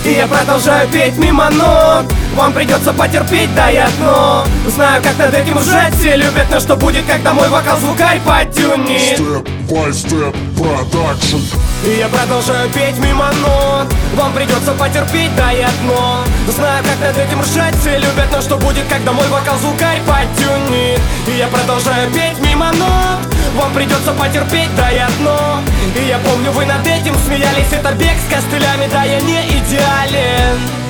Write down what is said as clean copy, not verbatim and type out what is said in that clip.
И я продолжаю петь мимо нот. Вам придется потерпеть, да я дно. Знаю, как над этим ржать все любят, но что будет, когда мой вокал звукарь подтюнит? Step by step production. И я продолжаю петь мимо нот. Вам придется потерпеть, да я дно. Знаю, как над этим ржать все любят, но что будет, когда мой вокал звукарь подтюнит? И я продолжаю петь мимо нот. Вам придется потерпеть, да я дно. И я помню, вы над этим смеялись. Это бег с костылями, да я не идеален.